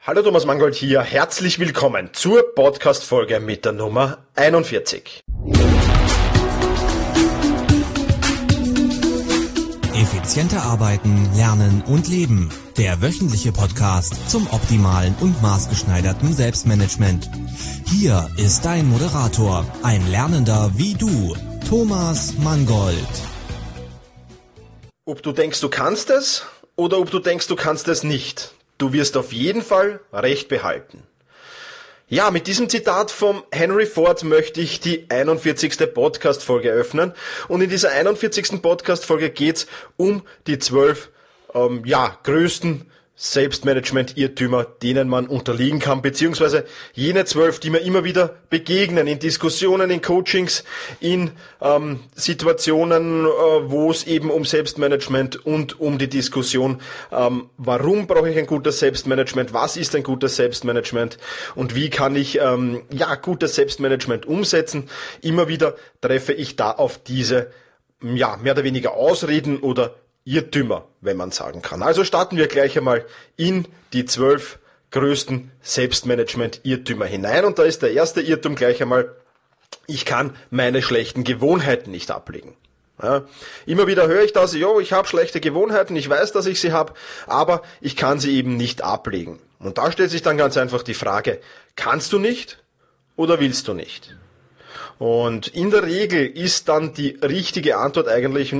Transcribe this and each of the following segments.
Hallo Thomas Mangold hier, herzlich willkommen zur Podcast-Folge mit der Nummer 41. Effizienter arbeiten, lernen und leben. Der wöchentliche Podcast zum optimalen und maßgeschneiderten Selbstmanagement. Hier ist dein Moderator, ein Lernender wie du, Thomas Mangold. Ob du denkst, du kannst es oder ob du denkst, du kannst es nicht, du wirst auf jeden Fall Recht behalten. Ja, mit diesem Zitat vom Henry Ford möchte ich die 41. Podcast-Folge öffnen. Und in dieser 41. Podcast-Folge geht's um die 12 größten Selbstmanagement-Irrtümer, denen man unterliegen kann, beziehungsweise jene 12, die mir immer wieder begegnen, in Diskussionen, in Coachings, in Situationen, wo es eben um Selbstmanagement und um die Diskussion, warum brauche ich ein gutes Selbstmanagement, was ist ein gutes Selbstmanagement und wie kann ich gutes Selbstmanagement umsetzen. Immer wieder treffe ich da auf diese mehr oder weniger Ausreden oder Irrtümer, wenn man sagen kann. Also starten wir gleich einmal in die 12 größten Selbstmanagement-Irrtümer hinein. Und da ist der erste Irrtum gleich einmal, ich kann meine schlechten Gewohnheiten nicht ablegen. Ja, immer wieder höre ich das, ich habe schlechte Gewohnheiten, ich weiß, dass ich sie habe, aber ich kann sie eben nicht ablegen. Und da stellt sich dann ganz einfach die Frage, kannst du nicht oder willst du nicht? Und in der Regel ist dann die richtige Antwort eigentlich,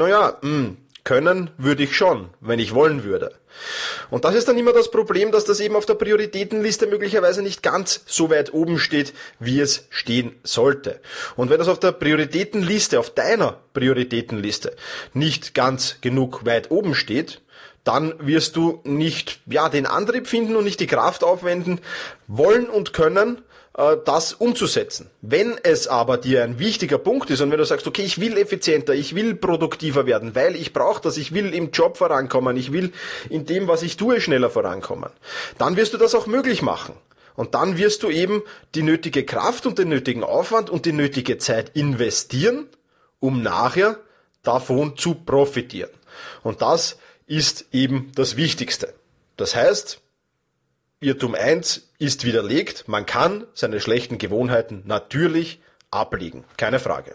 können würde ich schon, wenn ich wollen würde. Und das ist dann immer das Problem, dass das eben auf der Prioritätenliste möglicherweise nicht ganz so weit oben steht, wie es stehen sollte. Und wenn das auf der Prioritätenliste, auf deiner Prioritätenliste nicht ganz genug weit oben steht, dann wirst du nicht den Antrieb finden und nicht die Kraft aufwenden wollen und können, das umzusetzen. Wenn es aber dir ein wichtiger Punkt ist und wenn du sagst, okay, ich will effizienter, ich will produktiver werden, weil ich brauche das, ich will im Job vorankommen, ich will in dem, was ich tue, schneller vorankommen, dann wirst du das auch möglich machen. Und dann wirst du eben die nötige Kraft und den nötigen Aufwand und die nötige Zeit investieren, um nachher davon zu profitieren. Und das ist eben das Wichtigste. Das heißt, Irrtum 1 ist widerlegt, man kann seine schlechten Gewohnheiten natürlich ablegen, keine Frage.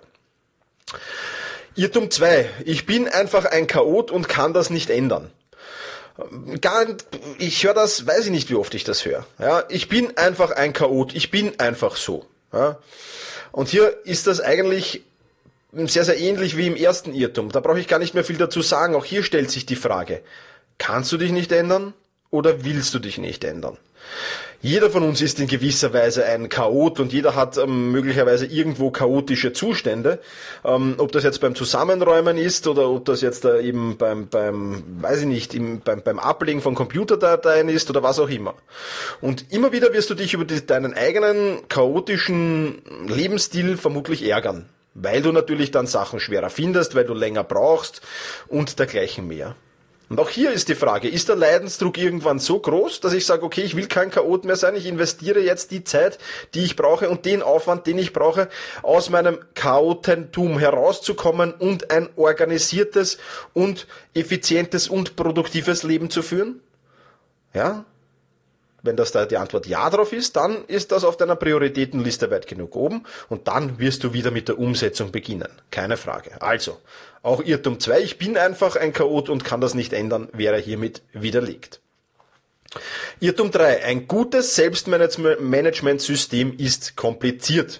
Irrtum 2, ich bin einfach ein Chaot und kann das nicht ändern. Ich höre das, weiß ich nicht, wie oft ich das höre. Ja, ich bin einfach ein Chaot, ich bin einfach so. Ja. Und hier ist das eigentlich sehr, sehr ähnlich wie im ersten Irrtum. Da brauche ich gar nicht mehr viel dazu sagen. Auch hier stellt sich die Frage, kannst du dich nicht ändern oder willst du dich nicht ändern? Jeder von uns ist in gewisser Weise ein Chaot und jeder hat möglicherweise irgendwo chaotische Zustände. Ob das jetzt beim Zusammenräumen ist oder ob das jetzt eben beim Ablegen von Computerdateien ist oder was auch immer. Und immer wieder wirst du dich über deinen eigenen chaotischen Lebensstil vermutlich ärgern, weil du natürlich dann Sachen schwerer findest, weil du länger brauchst und dergleichen mehr. Und auch hier ist die Frage, ist der Leidensdruck irgendwann so groß, dass ich sage, okay, ich will kein Chaot mehr sein, ich investiere jetzt die Zeit, die ich brauche und den Aufwand, den ich brauche, aus meinem Chaotentum herauszukommen und ein organisiertes und effizientes und produktives Leben zu führen? Ja? Wenn das da die Antwort Ja drauf ist, dann ist das auf deiner Prioritätenliste weit genug oben und dann wirst du wieder mit der Umsetzung beginnen. Keine Frage. Also, auch Irrtum 2, ich bin einfach ein Chaot und kann das nicht ändern, wäre hiermit widerlegt. Irrtum 3, ein gutes Selbstmanagementsystem ist kompliziert.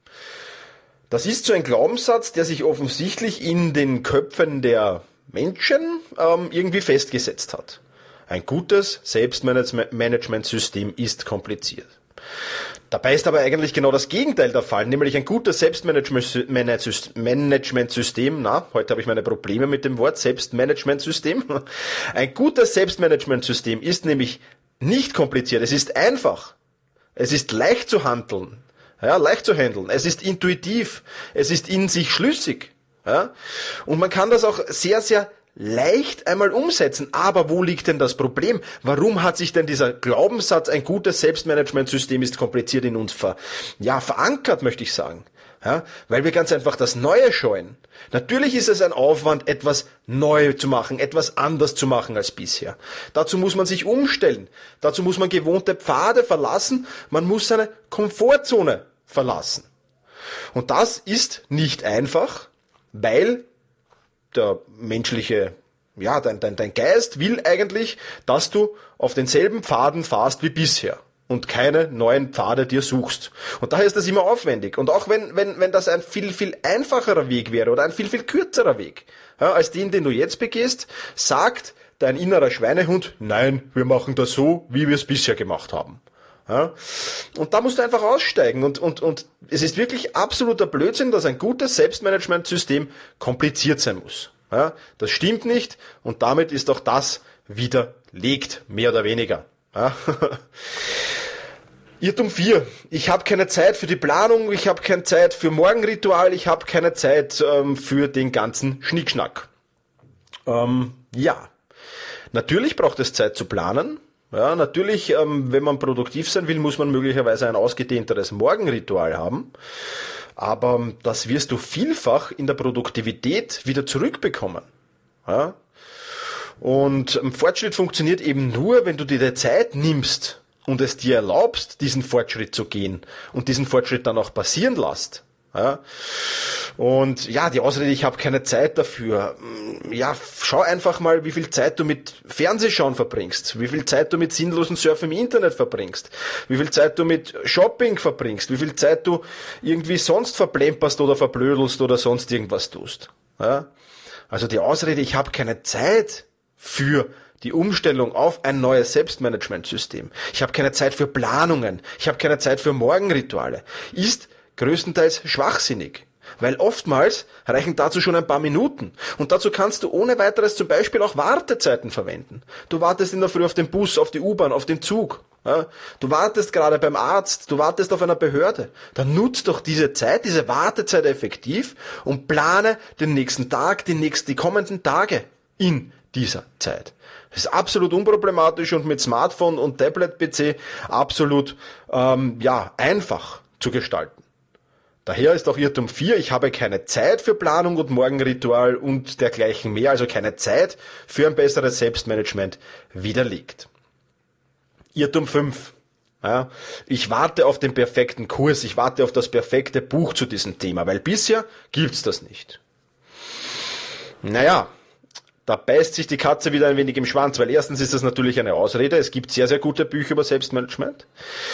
Das ist so ein Glaubenssatz, der sich offensichtlich in den Köpfen der Menschen irgendwie festgesetzt hat. Ein gutes Selbstmanagementsystem ist kompliziert. Dabei ist aber eigentlich genau das Gegenteil der Fall, nämlich ein gutes Selbstmanagementsystem, heute habe ich meine Probleme mit dem Wort Selbstmanagementsystem. Ein gutes Selbstmanagementsystem ist nämlich nicht kompliziert, es ist einfach, es ist leicht zu handeln, leicht zu handeln, es ist intuitiv, es ist in sich schlüssig, und man kann das auch sehr, sehr leicht einmal umsetzen. Aber wo liegt denn das Problem? Warum hat sich denn dieser Glaubenssatz, ein gutes Selbstmanagementsystem ist kompliziert, in uns verankert, möchte ich sagen? Ja, weil wir ganz einfach das Neue scheuen. Natürlich ist es ein Aufwand, etwas neu zu machen, etwas anders zu machen als bisher. Dazu muss man sich umstellen. Dazu muss man gewohnte Pfade verlassen. Man muss seine Komfortzone verlassen. Und das ist nicht einfach, weil der menschliche, dein Geist will eigentlich, dass du auf denselben Pfaden fahrst wie bisher und keine neuen Pfade dir suchst. Und daher ist das immer aufwendig. Und auch wenn das ein viel, viel einfacherer Weg wäre oder ein viel, viel kürzerer Weg, als den du jetzt begehst, sagt dein innerer Schweinehund, nein, wir machen das so, wie wir es bisher gemacht haben. Ja, und da musst du einfach aussteigen und es ist wirklich absoluter Blödsinn, dass ein gutes Selbstmanagementsystem kompliziert sein muss. Ja, das stimmt nicht und damit ist auch das widerlegt, mehr oder weniger. Ja. Irrtum 4. Ich habe keine Zeit für die Planung, ich habe keine Zeit für Morgenritual, ich habe keine Zeit für den ganzen Schnickschnack. Natürlich braucht es Zeit zu planen. Ja, natürlich, wenn man produktiv sein will, muss man möglicherweise ein ausgedehnteres Morgenritual haben. Aber das wirst du vielfach in der Produktivität wieder zurückbekommen. Ja? Und Fortschritt funktioniert eben nur, wenn du dir die Zeit nimmst und es dir erlaubst, diesen Fortschritt zu gehen und diesen Fortschritt dann auch passieren lässt. Ja? Und ja, die Ausrede, ich habe keine Zeit dafür. Ja, schau einfach mal, wie viel Zeit du mit Fernsehschauen verbringst, wie viel Zeit du mit sinnlosen Surfen im Internet verbringst, wie viel Zeit du mit Shopping verbringst, wie viel Zeit du irgendwie sonst verplemperst oder verblödelst oder sonst irgendwas tust. Ja? Also die Ausrede, ich habe keine Zeit für die Umstellung auf ein neues Selbstmanagementsystem, ich habe keine Zeit für Planungen, ich habe keine Zeit für Morgenrituale, ist größtenteils schwachsinnig. Weil oftmals reichen dazu schon ein paar Minuten. Und dazu kannst du ohne weiteres zum Beispiel auch Wartezeiten verwenden. Du wartest in der Früh auf den Bus, auf die U-Bahn, auf den Zug. Ja? Du wartest gerade beim Arzt, du wartest auf einer Behörde. Dann nutzt doch diese Zeit, diese Wartezeit effektiv und plane den nächsten Tag, die kommenden Tage in dieser Zeit. Das ist absolut unproblematisch und mit Smartphone und Tablet-PC absolut einfach zu gestalten. Daher ist auch Irrtum 4, ich habe keine Zeit für Planung und Morgenritual und dergleichen mehr, also keine Zeit für ein besseres Selbstmanagement, widerlegt. Irrtum 5, ja, ich warte auf den perfekten Kurs, ich warte auf das perfekte Buch zu diesem Thema, weil bisher gibt's das nicht. Naja, da beißt sich die Katze wieder ein wenig im Schwanz, weil erstens ist das natürlich eine Ausrede, es gibt sehr, sehr gute Bücher über Selbstmanagement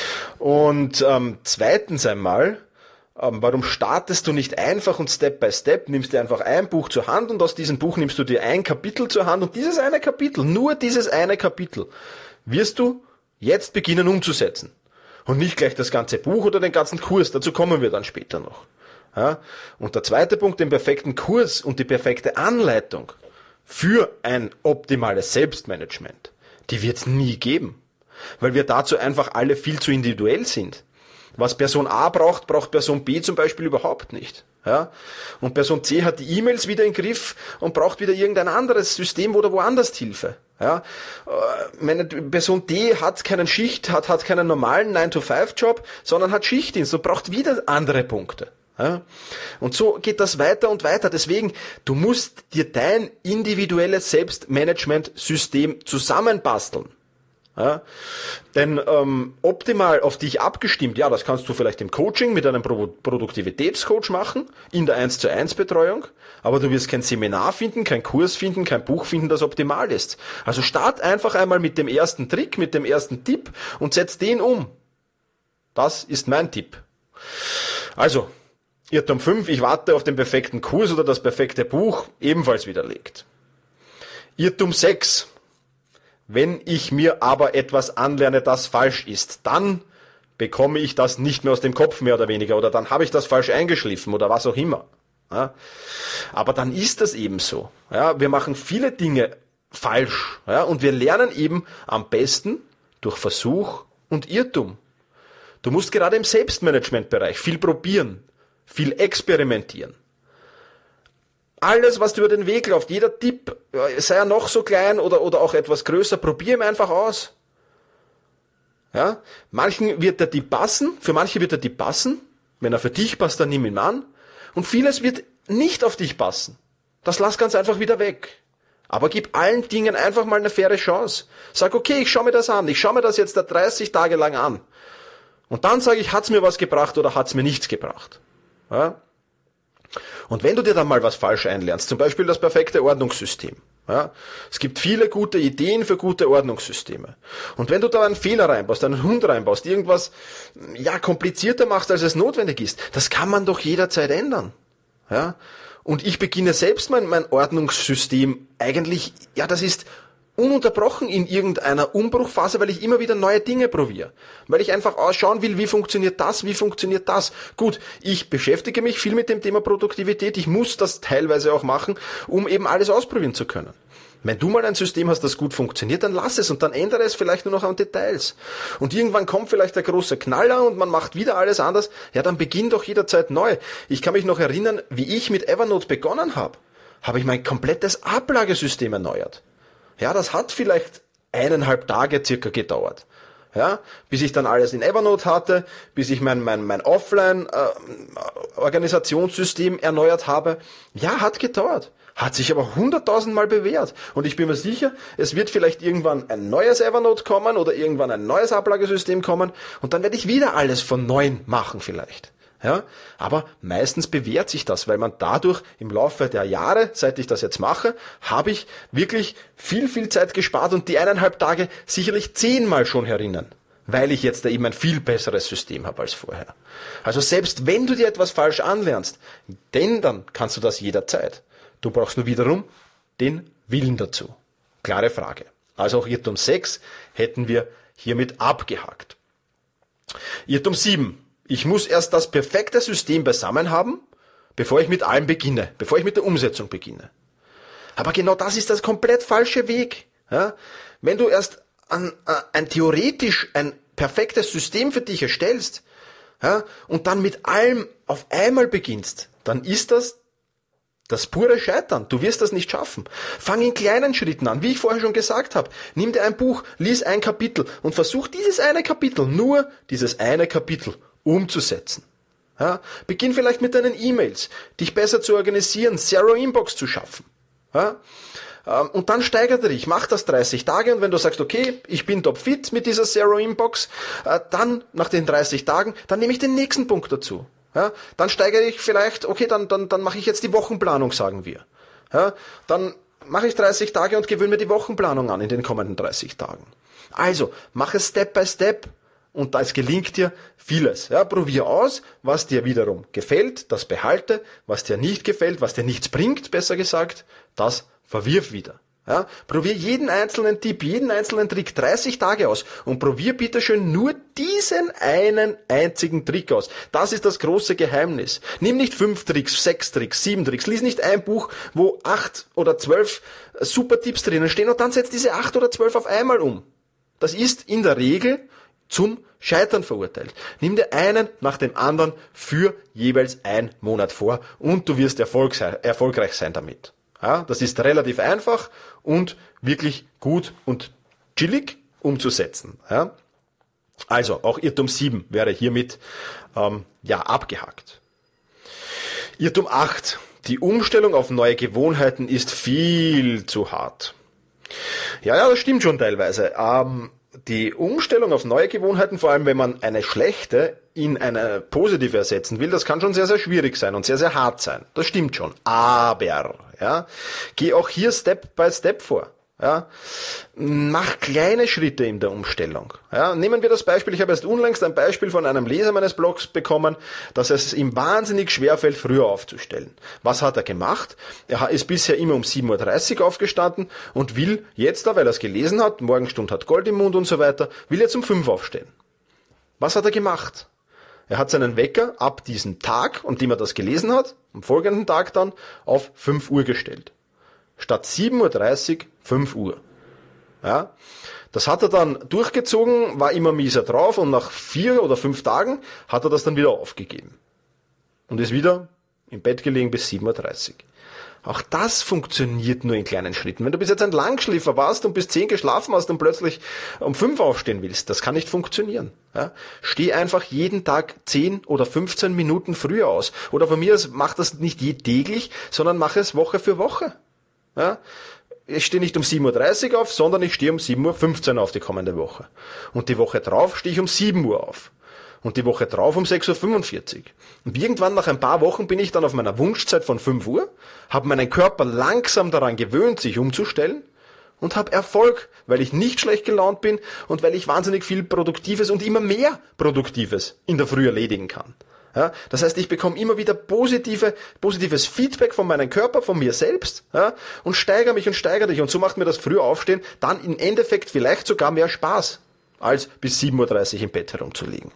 und zweitens einmal, warum startest du nicht einfach und Step by Step, nimmst dir einfach ein Buch zur Hand und aus diesem Buch nimmst du dir ein Kapitel zur Hand und dieses eine Kapitel, nur dieses eine Kapitel, wirst du jetzt beginnen umzusetzen. Und nicht gleich das ganze Buch oder den ganzen Kurs, dazu kommen wir dann später noch. Ja? Und der zweite Punkt, den perfekten Kurs und die perfekte Anleitung für ein optimales Selbstmanagement, die wird es nie geben, weil wir dazu einfach alle viel zu individuell sind. Was Person A braucht, braucht Person B zum Beispiel überhaupt nicht. Ja? Und Person C hat die E-Mails wieder im Griff und braucht wieder irgendein anderes System oder woanders Hilfe. Ja? Meine Person D hat keinen hat keinen normalen 9-to-5-Job, sondern hat Schichtdienst und braucht wieder andere Punkte. Ja? Und so geht das weiter und weiter. Deswegen, du musst dir dein individuelles Selbstmanagement-System zusammenbasteln. Ja, denn optimal auf dich abgestimmt, ja, das kannst du vielleicht im Coaching mit einem Produktivitätscoach machen, in der 1:1 Betreuung, aber du wirst kein Seminar finden, kein Kurs finden, kein Buch finden, das optimal ist. Also start einfach einmal mit dem ersten Trick, mit dem ersten Tipp und setz den um. Das ist mein Tipp. Also, Irrtum 5, ich warte auf den perfekten Kurs oder das perfekte Buch, ebenfalls widerlegt. Irrtum 6, wenn ich mir aber etwas anlerne, das falsch ist, dann bekomme ich das nicht mehr aus dem Kopf, mehr oder weniger, oder dann habe ich das falsch eingeschliffen oder was auch immer. Ja? Aber dann ist das eben so. Ja? Wir machen viele Dinge falsch, ja? Und wir lernen eben am besten durch Versuch und Irrtum. Du musst gerade im Selbstmanagementbereich viel probieren, viel experimentieren. Alles, was dir über den Weg läuft, jeder Tipp, sei er noch so klein oder auch etwas größer, probier ihn einfach aus. Ja? Manchen wird der Tipp passen, für manche wird der Tipp passen, Wenn er für dich passt, dann nimm ihn an. Und vieles wird nicht auf dich passen. Das lass ganz einfach wieder weg. Aber gib allen Dingen einfach mal eine faire Chance. Sag, okay, ich schaue mir das an. Ich schaue mir das jetzt 30 Tage lang an. Und dann sage ich, hat's mir was gebracht oder hat's mir nichts gebracht. Ja? Und wenn du dir dann mal was falsch einlernst, zum Beispiel das perfekte Ordnungssystem. Ja? Es gibt viele gute Ideen für gute Ordnungssysteme. Und wenn du da einen Fehler reinbaust, einen Hund reinbaust, irgendwas komplizierter machst, als es notwendig ist, das kann man doch jederzeit ändern. Ja? Und ich beginne selbst mein Ordnungssystem eigentlich, das ist ununterbrochen in irgendeiner Umbruchphase, weil ich immer wieder neue Dinge probiere. Weil ich einfach ausschauen will, wie funktioniert das. Gut, ich beschäftige mich viel mit dem Thema Produktivität. Ich muss das teilweise auch machen, um eben alles ausprobieren zu können. Wenn du mal ein System hast, das gut funktioniert, dann lass es und dann ändere es vielleicht nur noch an Details. Und irgendwann kommt vielleicht der große Knaller und man macht wieder alles anders. Ja, dann beginn doch jederzeit neu. Ich kann mich noch erinnern, wie ich mit Evernote begonnen habe. Habe ich mein komplettes Ablagesystem erneuert. Ja, das hat vielleicht 1,5 Tage circa gedauert. Ja, bis ich dann alles in Evernote hatte, bis ich mein Offline-Organisationssystem erneuert habe. Ja, hat gedauert. Hat sich aber 100.000 Mal bewährt. Und ich bin mir sicher, es wird vielleicht irgendwann ein neues Evernote kommen oder irgendwann ein neues Ablagesystem kommen und dann werde ich wieder alles von neuem machen vielleicht. Ja, aber meistens bewährt sich das, weil man dadurch im Laufe der Jahre, seit ich das jetzt mache, habe ich wirklich viel Zeit gespart und die 1,5 Tage sicherlich 10-mal schon herinnen, weil ich jetzt da eben ein viel besseres System habe als vorher. Also selbst wenn du dir etwas falsch anlernst, denn dann kannst du das jederzeit. Du brauchst nur wiederum den Willen dazu. Klare Frage. Also auch Irrtum 6 hätten wir hiermit abgehakt. Irrtum 7. Ich muss erst das perfekte System beisammen haben, bevor ich mit allem beginne, bevor ich mit der Umsetzung beginne. Aber genau das ist das komplett falsche Weg. Ja? Wenn du erst theoretisch ein perfektes System für dich erstellst, und dann mit allem auf einmal beginnst, dann ist das pure Scheitern. Du wirst das nicht schaffen. Fang in kleinen Schritten an, wie ich vorher schon gesagt habe. Nimm dir ein Buch, lies ein Kapitel und versuch dieses eine Kapitel umzusetzen. Ja? Beginn vielleicht mit deinen E-Mails, dich besser zu organisieren, Zero Inbox zu schaffen. Ja? Und dann steigere dich, mach das 30 Tage und wenn du sagst, okay, ich bin topfit mit dieser Zero Inbox, dann nach den 30 Tagen, dann nehme ich den nächsten Punkt dazu. Ja? Dann steigere ich vielleicht, okay, dann mache ich jetzt die Wochenplanung, sagen wir. Ja? Dann mache ich 30 Tage und gewöhne mir die Wochenplanung an in den kommenden 30 Tagen. Also, mach es Step by Step. Und es gelingt dir vieles. Ja, probier aus, was dir wiederum gefällt, das behalte, was dir nicht gefällt, was dir nichts bringt, besser gesagt, das verwirf wieder. Ja, probier jeden einzelnen Tipp, jeden einzelnen Trick 30 Tage aus und probier bitteschön nur diesen einen einzigen Trick aus. Das ist das große Geheimnis. Nimm nicht 5 Tricks, 6 Tricks, 7 Tricks, lies nicht ein Buch, wo 8 oder 12 super Tipps drinnen stehen und dann setz diese 8 oder 12 auf einmal um. Das ist in der Regel zum Scheitern verurteilt. Nimm dir einen nach dem anderen für jeweils 1 Monat vor und du wirst erfolgreich sein damit. Ja, das ist relativ einfach und wirklich gut und chillig umzusetzen. Ja. Also auch Irrtum 7 wäre hiermit abgehakt. Irrtum 8. Die Umstellung auf neue Gewohnheiten ist viel zu hart. Ja, das stimmt schon teilweise. Die Umstellung auf neue Gewohnheiten, vor allem wenn man eine schlechte in eine positive ersetzen will, das kann schon sehr, sehr schwierig sein und sehr, sehr hart sein. Das stimmt schon. Aber, geh auch hier Step by Step vor. Ja, mach kleine Schritte in der Umstellung. Ja, nehmen wir das Beispiel, ich habe erst unlängst ein Beispiel von einem Leser meines Blogs bekommen, dass es ihm wahnsinnig schwerfällt, früher aufzustellen. Was hat er gemacht? Er ist bisher immer um 7.30 Uhr aufgestanden und will jetzt, weil er es gelesen hat, Morgenstund hat Gold im Mund und so weiter, will jetzt um 5 aufstehen. Was hat er gemacht? Er hat seinen Wecker ab diesem Tag, an dem er das gelesen hat, am folgenden Tag dann, auf 5 Uhr gestellt. Statt 7.30 Uhr, 5 Uhr. Ja, das hat er dann durchgezogen, war immer mieser drauf und nach 4 oder 5 Tagen hat er das dann wieder aufgegeben. Und ist wieder im Bett gelegen bis 7.30 Uhr. Auch das funktioniert nur in kleinen Schritten. Wenn du bis jetzt ein Langschläfer warst und bis 10 geschlafen hast und plötzlich um 5 aufstehen willst, das kann nicht funktionieren. Ja? Steh einfach jeden Tag 10 oder 15 Minuten früher aus. Oder von mir aus, mach das nicht täglich, sondern mach es Woche für Woche. Ja? Ich stehe nicht um 7:30 Uhr auf, sondern ich stehe um 7:15 Uhr auf die kommende Woche. Und die Woche drauf stehe ich um 7 Uhr auf. Und die Woche drauf um 6:45 Uhr. Und irgendwann nach ein paar Wochen bin ich dann auf meiner Wunschzeit von 5 Uhr, habe meinen Körper langsam daran gewöhnt, sich umzustellen und habe Erfolg, weil ich nicht schlecht gelaunt bin und weil ich wahnsinnig viel Produktives und immer mehr Produktives in der Früh erledigen kann. Ja, das heißt, ich bekomme immer wieder positives Feedback von meinem Körper, von mir selbst, ja, und steigere mich und steigere dich. Und so macht mir das Frühaufstehen dann im Endeffekt vielleicht sogar mehr Spaß, als bis 7:30 Uhr im Bett herumzuliegen.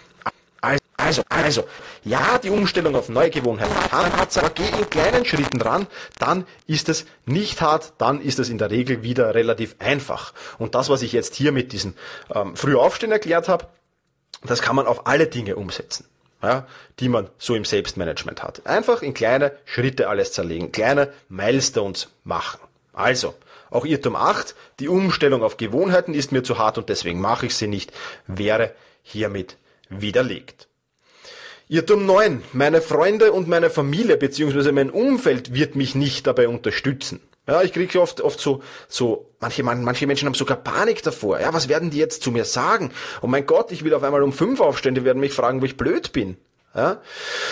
Also, ja, die Umstellung auf neue Gewohnheiten kann hart sein, aber geh in kleinen Schritten dran, dann ist es nicht hart, dann ist es in der Regel wieder relativ einfach. Und das, was ich jetzt hier mit diesem Frühaufstehen erklärt habe, das kann man auf alle Dinge umsetzen, ja, die man so im Selbstmanagement hat. Einfach in kleine Schritte alles zerlegen, kleine Milestones machen. Also, auch Irrtum 8, die Umstellung auf Gewohnheiten ist mir zu hart und deswegen mache ich sie nicht, wäre hiermit widerlegt. Irrtum 9. Meine Freunde und meine Familie bzw. mein Umfeld wird mich nicht dabei unterstützen. Ja, ich kriege oft manche Menschen haben sogar Panik davor. Ja, was werden die jetzt zu mir sagen? Oh mein Gott, ich will auf einmal um 5 aufstehen, die werden mich fragen, wo ich blöd bin. Ja,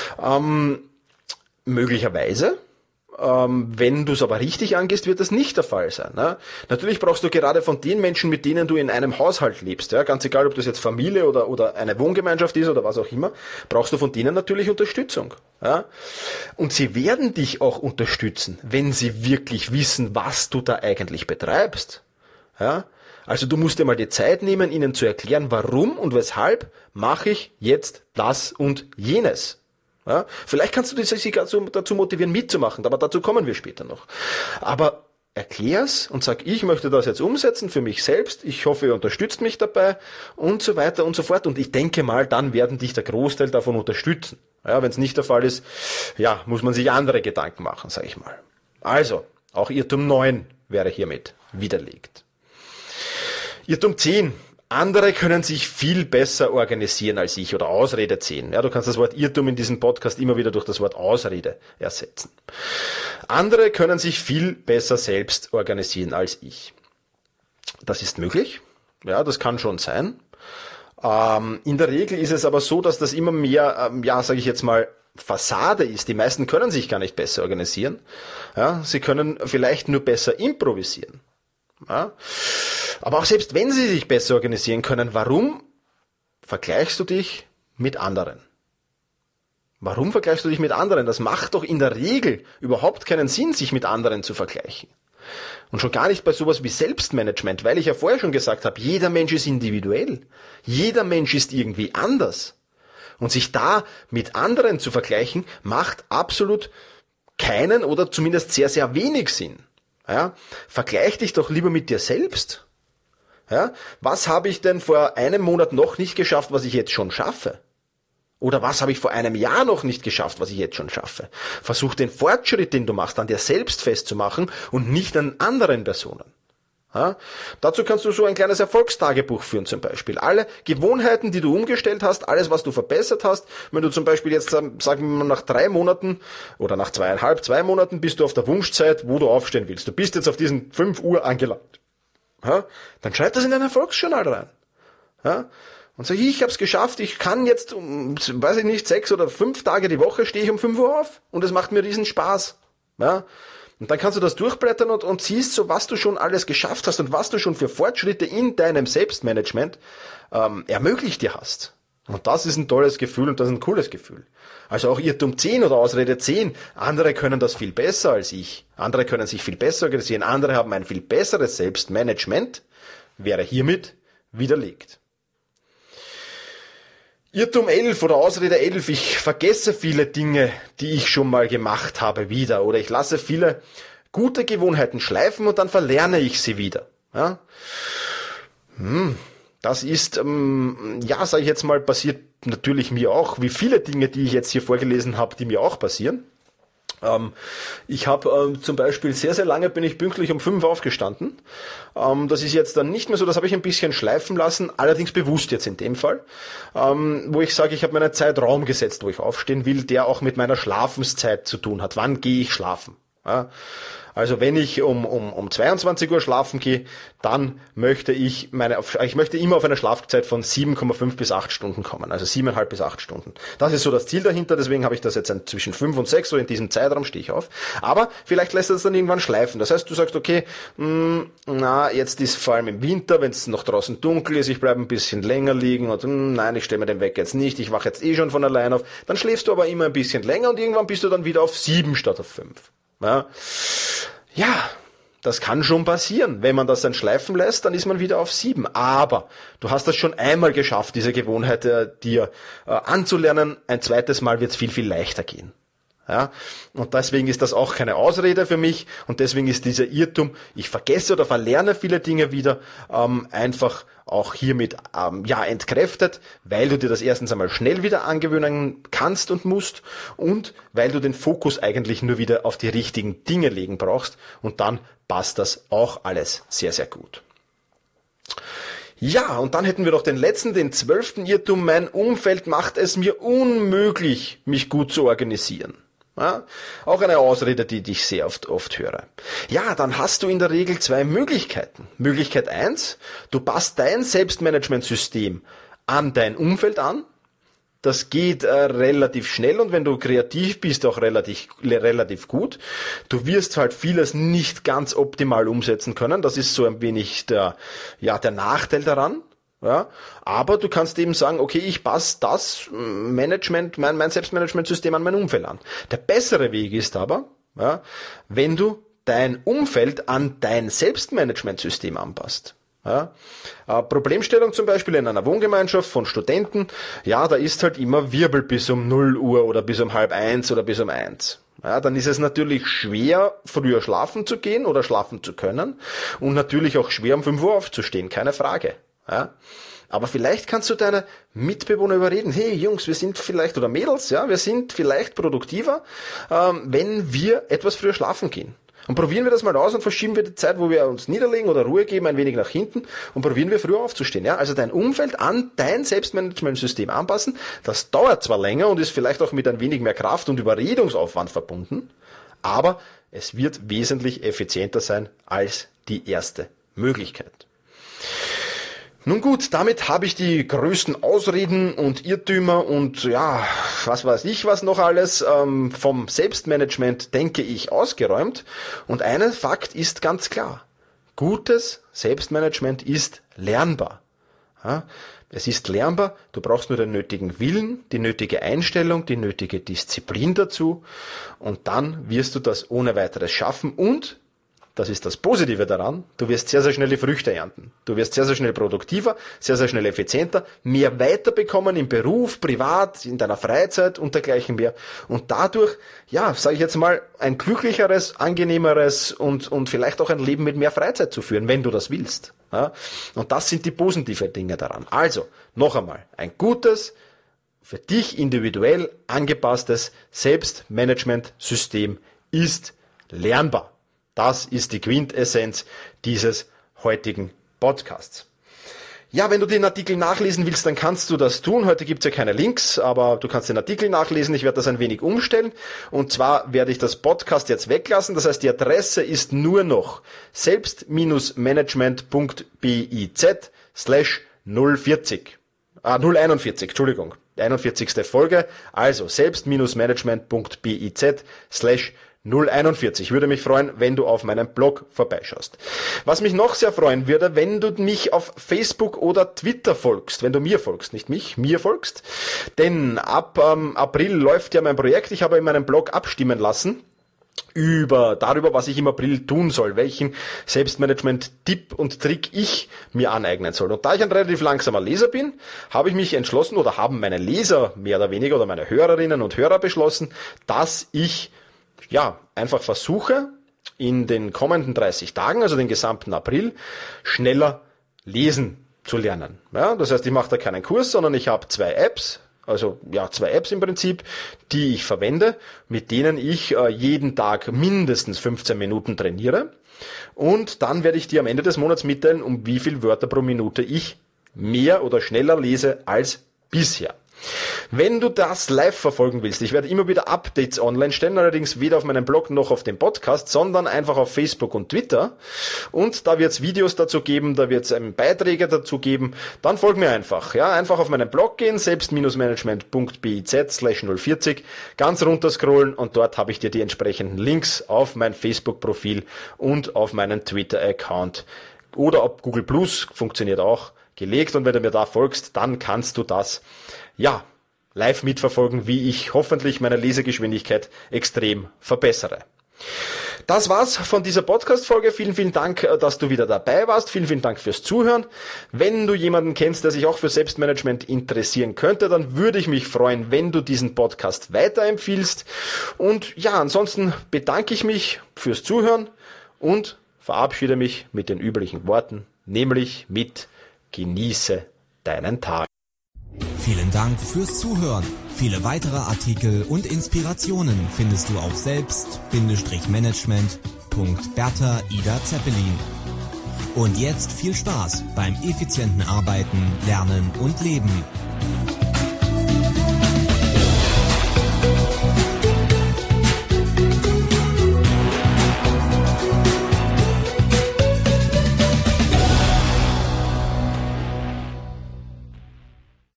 möglicherweise. Wenn du es aber richtig angehst, wird das nicht der Fall sein. Ne? Natürlich brauchst du gerade von den Menschen, mit denen du in einem Haushalt lebst, ja, ganz egal, ob das jetzt Familie oder eine Wohngemeinschaft ist oder was auch immer, brauchst du von denen natürlich Unterstützung. Ja? Und sie werden dich auch unterstützen, wenn sie wirklich wissen, was du da eigentlich betreibst. Ja? Also du musst dir mal die Zeit nehmen, ihnen zu erklären, warum und weshalb mache ich jetzt das und jenes. Ja, vielleicht kannst du sie dazu motivieren, mitzumachen, aber dazu kommen wir später noch. Aber erklär's und sag, ich möchte das jetzt umsetzen für mich selbst, ich hoffe, ihr unterstützt mich dabei und so weiter und so fort. Und ich denke mal, dann werden dich der Großteil davon unterstützen. Ja, wenn es nicht der Fall ist, ja, muss man sich andere Gedanken machen, sag ich mal. Also, auch Irrtum 9 wäre hiermit widerlegt. Irrtum 10. Andere können sich viel besser organisieren als ich oder Ausrede 10. Ja, du kannst das Wort Irrtum in diesem Podcast immer wieder durch das Wort Ausrede ersetzen. Andere können sich viel besser selbst organisieren als ich. Das ist möglich. Ja, das kann schon sein. In der Regel ist es aber so, dass das immer mehr, sage ich jetzt mal, Fassade ist. Die meisten können sich gar nicht besser organisieren. Ja, sie können vielleicht nur besser improvisieren. Ja. Aber auch selbst wenn sie sich besser organisieren können, warum vergleichst du dich mit anderen? Warum vergleichst du dich mit anderen? Das macht doch in der Regel überhaupt keinen Sinn, sich mit anderen zu vergleichen. Und schon gar nicht bei sowas wie Selbstmanagement, weil ich ja vorher schon gesagt habe, jeder Mensch ist individuell. Jeder Mensch ist irgendwie anders. Und sich da mit anderen zu vergleichen, macht absolut keinen oder zumindest sehr, sehr wenig Sinn. Ja? Vergleich dich doch lieber mit dir selbst. Ja? Was habe ich denn vor einem Monat noch nicht geschafft, was ich jetzt schon schaffe? Oder was habe ich vor einem Jahr noch nicht geschafft, was ich jetzt schon schaffe? Versuch den Fortschritt, den du machst, an dir selbst festzumachen und nicht an anderen Personen. Ja? Dazu kannst du so ein kleines Erfolgstagebuch führen zum Beispiel. Alle Gewohnheiten, die du umgestellt hast, alles, was du verbessert hast, wenn du zum Beispiel jetzt, sagen wir mal, nach 3 Monaten oder nach 2 Monaten bist du auf der Wunschzeit, wo du aufstehen willst. Du bist jetzt auf diesen 5 Uhr angelangt. Ja? Dann schreib das in dein Erfolgsjournal rein. Ja? Und sag, ich habe es geschafft, ich kann jetzt, 6 oder 5 Tage die Woche stehe ich um 5 Uhr auf und es macht mir riesen Spaß. Ja? Und dann kannst du das durchblättern und siehst so, was du schon alles geschafft hast und was du schon für Fortschritte in deinem Selbstmanagement ermöglicht dir hast. Und das ist ein tolles Gefühl und das ist ein cooles Gefühl. Also auch Irrtum 10 oder Ausrede 10, andere können das viel besser als ich. Andere können sich viel besser organisieren, andere haben ein viel besseres Selbstmanagement, wäre hiermit widerlegt. Irrtum 11 oder Ausrede 11, ich vergesse viele Dinge, die ich schon mal gemacht habe, wieder. Oder ich lasse viele gute Gewohnheiten schleifen und dann verlerne ich sie wieder. Ja? Das ist, sage ich jetzt mal, passiert natürlich mir auch, wie viele Dinge, die ich jetzt hier vorgelesen habe, die mir auch passieren. Ich habe zum Beispiel sehr, sehr lange bin ich pünktlich um 5 aufgestanden. Das ist jetzt dann nicht mehr so, das habe ich ein bisschen schleifen lassen, allerdings bewusst jetzt in dem Fall, wo ich sage, ich habe mir einen Zeitraum gesetzt, wo ich aufstehen will, der auch mit meiner Schlafenszeit zu tun hat. Wann gehe ich schlafen? Ja? Also wenn ich um 22 Uhr schlafen gehe, dann möchte ich möchte immer auf eine Schlafzeit von 7,5 bis 8 Stunden kommen, also 7,5 bis 8 Stunden. Das ist so das Ziel dahinter, deswegen habe ich das jetzt zwischen 5 und 6, so in diesem Zeitraum stehe ich auf. Aber vielleicht lässt es dann irgendwann schleifen. Das heißt, du sagst, okay, jetzt ist vor allem im Winter, wenn es noch draußen dunkel ist, ich bleibe ein bisschen länger liegen und nein, ich stelle mir den Wecker jetzt nicht, ich wache jetzt eh schon von allein auf. Dann schläfst du aber immer ein bisschen länger und irgendwann bist du dann wieder auf 7 statt auf 5. Ja, das kann schon passieren. Wenn man das dann schleifen lässt, dann ist man wieder auf 7. Aber du hast das schon einmal geschafft, diese Gewohnheit dir anzulernen. Ein zweites Mal wird es viel, viel leichter gehen. Ja, und deswegen ist das auch keine Ausrede für mich und deswegen ist dieser Irrtum, ich vergesse oder verlerne viele Dinge wieder, einfach auch hiermit entkräftet, weil du dir das erstens einmal schnell wieder angewöhnen kannst und musst und weil du den Fokus eigentlich nur wieder auf die richtigen Dinge legen brauchst und dann passt das auch alles sehr, sehr gut. Ja, und dann hätten wir noch den 12. Irrtum, mein Umfeld macht es mir unmöglich, mich gut zu organisieren. Ja, auch eine Ausrede, die ich sehr oft höre. Ja, dann hast du in der Regel 2 Möglichkeiten. Möglichkeit 1, du passt dein Selbstmanagementsystem an dein Umfeld an. Das geht relativ schnell und wenn du kreativ bist, auch relativ gut. Du wirst halt vieles nicht ganz optimal umsetzen können. Das ist so ein wenig der Nachteil daran. Ja, aber du kannst eben sagen, okay, ich passe das Management, mein Selbstmanagementsystem an mein Umfeld an. Der bessere Weg ist aber, wenn du dein Umfeld an dein Selbstmanagementsystem anpasst. Ja, Problemstellung zum Beispiel in einer Wohngemeinschaft von Studenten, ja, da ist halt immer Wirbel bis um 0 Uhr oder bis um 12:30 oder bis um 1. Ja, dann ist es natürlich schwer, früher schlafen zu gehen oder schlafen zu können und natürlich auch schwer, um 5 Uhr aufzustehen, keine Frage. Ja, aber vielleicht kannst du deine Mitbewohner überreden, hey Jungs, wir sind vielleicht, oder Mädels, wir sind vielleicht produktiver, wenn wir etwas früher schlafen gehen. Und probieren wir das mal aus und verschieben wir die Zeit, wo wir uns niederlegen oder Ruhe geben, ein wenig nach hinten und probieren wir früher aufzustehen. Ja, also dein Umfeld an dein Selbstmanagementsystem anpassen, das dauert zwar länger und ist vielleicht auch mit ein wenig mehr Kraft und Überredungsaufwand verbunden, aber es wird wesentlich effizienter sein als die erste Möglichkeit. Nun gut, damit habe ich die größten Ausreden und Irrtümer und was weiß ich was noch alles vom Selbstmanagement, denke ich, ausgeräumt. Und ein Fakt ist ganz klar. Gutes Selbstmanagement ist lernbar. Ja, es ist lernbar, du brauchst nur den nötigen Willen, die nötige Einstellung, die nötige Disziplin dazu und dann wirst du das ohne weiteres schaffen und das ist das Positive daran, du wirst sehr, sehr schnell die Früchte ernten. Du wirst sehr, sehr schnell produktiver, sehr, sehr schnell effizienter, mehr weiterbekommen im Beruf, privat, in deiner Freizeit und dergleichen mehr. Und dadurch, sage ich jetzt mal, ein glücklicheres, angenehmeres und vielleicht auch ein Leben mit mehr Freizeit zu führen, wenn du das willst. Ja? Und das sind die positiven Dinge daran. Also, noch einmal, ein gutes, für dich individuell angepasstes Selbstmanagementsystem ist lernbar. Das ist die Quintessenz dieses heutigen Podcasts. Ja, wenn du den Artikel nachlesen willst, dann kannst du das tun. Heute gibt's ja keine Links, aber du kannst den Artikel nachlesen. Ich werde das ein wenig umstellen. Und zwar werde ich das Podcast jetzt weglassen. Das heißt, die Adresse ist nur noch selbst-management.biz/041, Entschuldigung. 41. Folge. Also selbst-management.biz/041. Ich würde mich freuen, wenn du auf meinem Blog vorbeischaust. Was mich noch sehr freuen würde, wenn du mich auf Facebook oder Twitter folgst, wenn du mir folgst, nicht mich, mir folgst. Denn ab April läuft ja mein Projekt. Ich habe in meinem Blog abstimmen lassen darüber, was ich im April tun soll, welchen Selbstmanagement-Tipp und Trick ich mir aneignen soll. Und da ich ein relativ langsamer Leser bin, habe ich mich entschlossen oder haben meine Leser mehr oder weniger oder meine Hörerinnen und Hörer beschlossen, dass ich einfach versuche, in den kommenden 30 Tagen, also den gesamten April, schneller lesen zu lernen. Ja, das heißt, ich mache da keinen Kurs, sondern ich habe 2 Apps, Also ja, 2 Apps im Prinzip, die ich verwende, mit denen ich jeden Tag mindestens 15 Minuten trainiere. Und dann werde ich dir am Ende des Monats mitteilen, um wie viel Wörter pro Minute ich mehr oder schneller lese als bisher. Wenn du das live verfolgen willst, ich werde immer wieder Updates online stellen, allerdings weder auf meinem Blog noch auf dem Podcast, sondern einfach auf Facebook und Twitter. Und da wird es Videos dazu geben, da wird es Beiträge dazu geben. Dann folg mir einfach. Ja, einfach auf meinen Blog gehen, selbst-management.biz/040, ganz runter scrollen und dort habe ich dir die entsprechenden Links auf mein Facebook-Profil und auf meinen Twitter-Account. Oder ob Google Plus, funktioniert auch, gelegt. Und wenn du mir da folgst, dann kannst du das live mitverfolgen, wie ich hoffentlich meine Lesegeschwindigkeit extrem verbessere. Das war's von dieser Podcast-Folge. Vielen, vielen Dank, dass du wieder dabei warst. Vielen, vielen Dank fürs Zuhören. Wenn du jemanden kennst, der sich auch für Selbstmanagement interessieren könnte, dann würde ich mich freuen, wenn du diesen Podcast weiterempfiehlst. Und ja, ansonsten bedanke ich mich fürs Zuhören und verabschiede mich mit den üblichen Worten, nämlich mit Genieße deinen Tag. Vielen Dank fürs Zuhören. Viele weitere Artikel und Inspirationen findest du auf selbst-management.Bertha Ida Zeppelin. Und jetzt viel Spaß beim effizienten Arbeiten, Lernen und Leben.